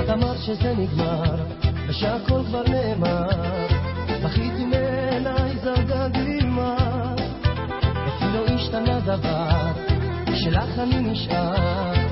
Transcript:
אמרת שזה נגמר, ושהכל כבר נאמר, בכיתי מעיניי זרקה גלימה, אפילו השתנה דבר, שלך אני נשאר.